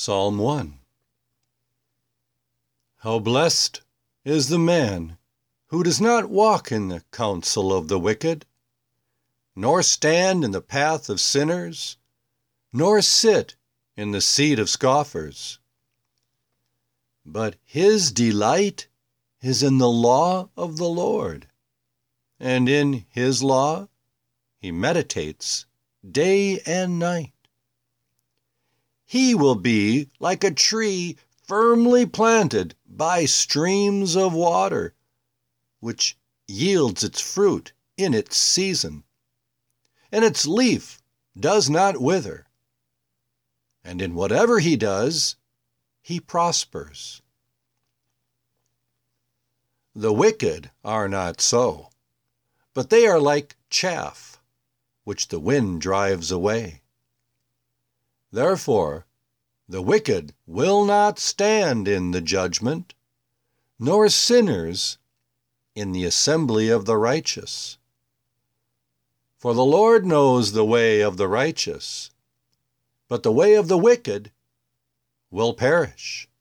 Psalm 1. How blessed is the man who does not walk in the counsel of the wicked, nor stand in the path of sinners, nor sit in the seat of scoffers. But his delight is in the law of the Lord, and in his law he meditates day and night. He will be like a tree firmly planted by streams of water, which yields its fruit in its season, and its leaf does not wither. And in whatever he does, he prospers. The wicked are not so, but they are like chaff, which the wind drives away. Therefore, the wicked will not stand in the judgment, nor sinners in the assembly of the righteous. For the Lord knows the way of the righteous, but the way of the wicked will perish.